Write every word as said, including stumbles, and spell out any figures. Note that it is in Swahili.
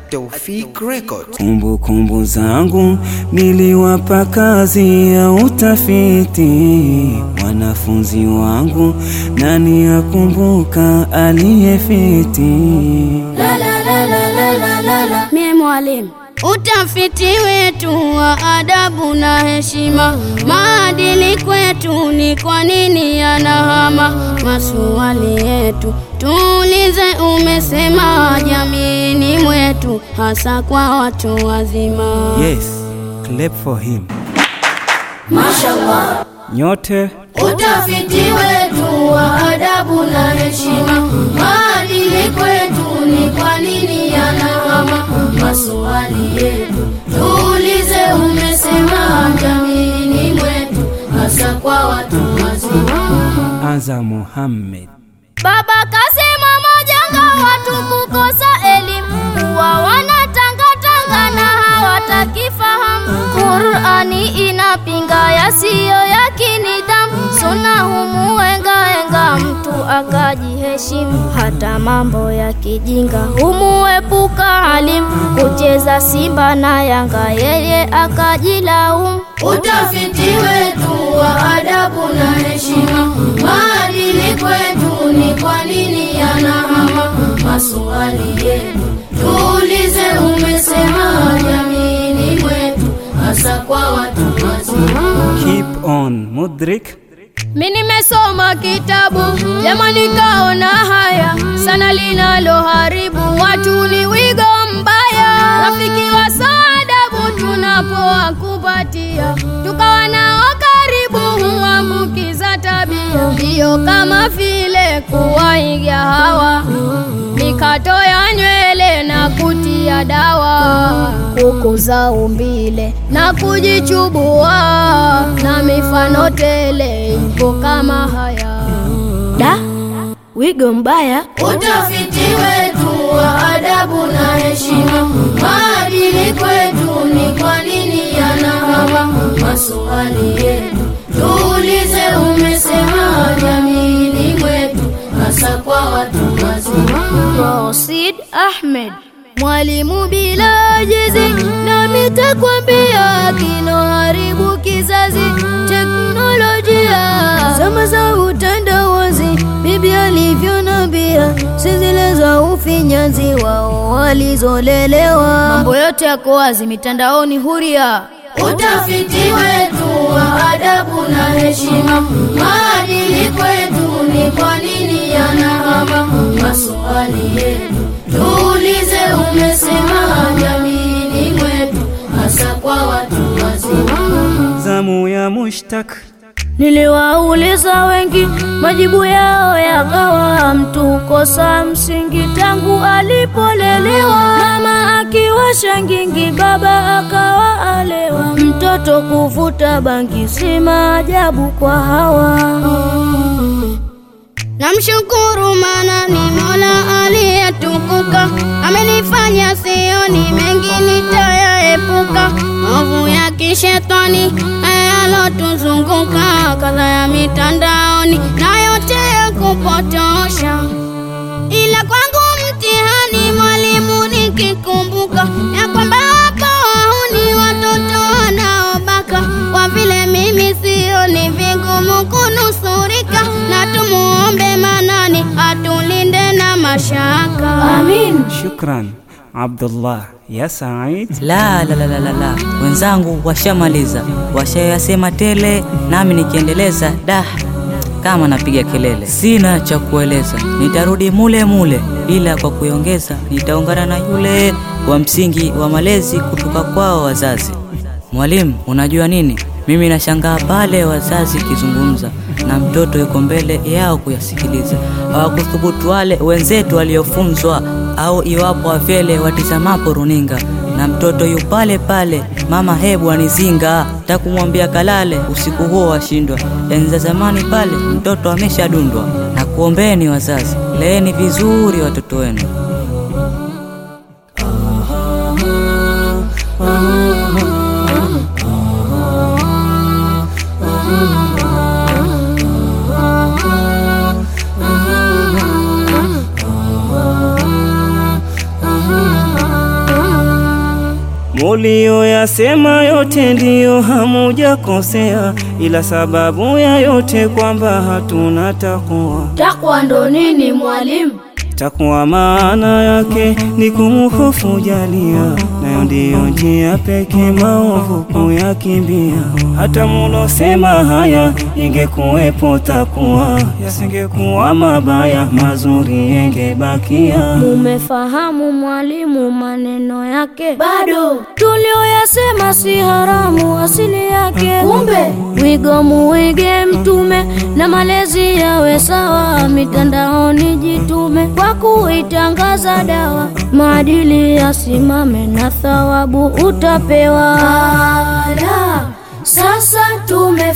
Tawfik Record. Kumbu kumbu zangu niliwapa kazi ya utafiti wanafunzi wangu, nani akumbuka aliyefiti? La la la la la la la la. Mie mwalimu. Utafiti wetu wa adabu na heshima, maadili kwetu ni kwa nini yanahama? Maswali yetu tuulize, umesema jamii mwetu, hasa kwa watu wazima. Yes, clap for him. Mashallah. Nyote. Utafiti wetu wa adabu na heshima, maadili kwetu ni kwa nini yanahama? Maswali yetu tuulize, umesema jamii mwetu, hasa kwa watu wazima. Anza Muhammad. Baba kasema majanga watu kukosa elimu, wa wanatangatanga na hawatakifahamu. Qur'ani inapinga yasiyo ya kinidhamu, sunna humuenga enga mtu akajiheshimu. Hata mambo ya kijinga humuepuka alimu, kucheza Simba na Yanga yeye akajilaumu. Utafiti wetu wa adabu na heshima, maadili kwetu ni kwa nini yanahama? Maswali yetu tuulize, umesema jamii mwetu, hasa kwa watu wazima. Keep on Mudrik. Mimi nimesoma kitabu jamani, kaona haya sana linaloharibu watu ni wigo mbaya. Rafiki wa saadabu tunapowakupatia, tukawa nao karibu huambukiza tabia. Ndiyo kama vile kuwaiga hawa, mikato ya nywele na kutia dawa, kukuza umbile na kujichubua, na mifano tele ipo kama haya. Da, wigo mbaya. Utafiti wetu wa adabu na heshima, maadili kwetu ni kwa nini yanahama? Maswali yetu tuulize, umesema jamii mwetu, hasa kwa watu wazima. Sid Ahmed, mwalimu bila ajizi, na mitakwambia kinoharibu kizazi teknolojia. Zama za utandawazi, bibi alivyonambia, si zile za ufinyanzi wao walizolelewa. Mambo yote yako wazi mitandaoni huria. Utafiti wetu wa adabu na heshima, maadili kwetu ni kwa nini yanahama? Maswali yetu tuulize, umesema jamii mwetu, hasa kwa watu wazima. Zamu ya Mushtaq. Niliwauliza wengi, majibu yao yakawa mtu kosa msingi tangu alipolelewa. Mama akiwa shangingi, baba akawa alewa. Mtoto kuvuta bangi si maajabu kwa hawa. Namshukuru maana ni Mola aliyetukuka, amenifanya sioni mengi nitayaepuka. Maovu ya kishetani yalotuzunguka, kadha ya mitandaoni na yote ya kupotosha. Ila kwangu mtihani mwalimu nikikumbuka, ya kwamba hapo huni watoto wanaobaka. Kwa vile mimi sioni vigumu kunusurika, na tumuombe Manani atulinde na mashaka. Amin. Shukran Abdullah. Ya Said. La la la la la la. Wenzangu washamaliza, washayasema tele, nami nikiendeleza dah kama napiga kelele. Sina cha kueleza, nitarudi mule mule, ila kwa kuongeza nitaungana na yule wa msingi wa malezi kutoka kwao wazazi. Mwalimu, unajua nini? Mimi nashangaa pale wazazi kizungumza na mtoto yuko mbele yao kuyasikiliza. Hawakuthubutu wale wenzetu waliofunzwa, au iwapo wafele watizamapo runinga na mtoto yu pale pale, mama hebu anizinga, takumwambia kalale, usiku huo washindwa. Enza zamani pale mtoto ameshadundwa. Na kuombeni wazazi, leeni vizuri watoto wenu. Ulioyasema yote ndiyo, hamujakosea, ila sababu ya yote kwamba hatuna takwa. Takwa ndo nini mwalimu? Takwa maana yake ni kumhofu Jalia, nayo ndiyo njia pekee maovu kuyakimbia. Hata munosema haya ingekuwepo takwa, yasingekuwa mabaya, mazuri yengebakia. Mumefahamu mwalimu maneno yake? Bado. Tulioyasema si haramu asili yake, kumbe wigo muige mtume na malezi yawe sawa. Mitandaoni jitume kwa kuitangaza dawa, maadili yasimame na thawabu utapewa. Ala, sasa tume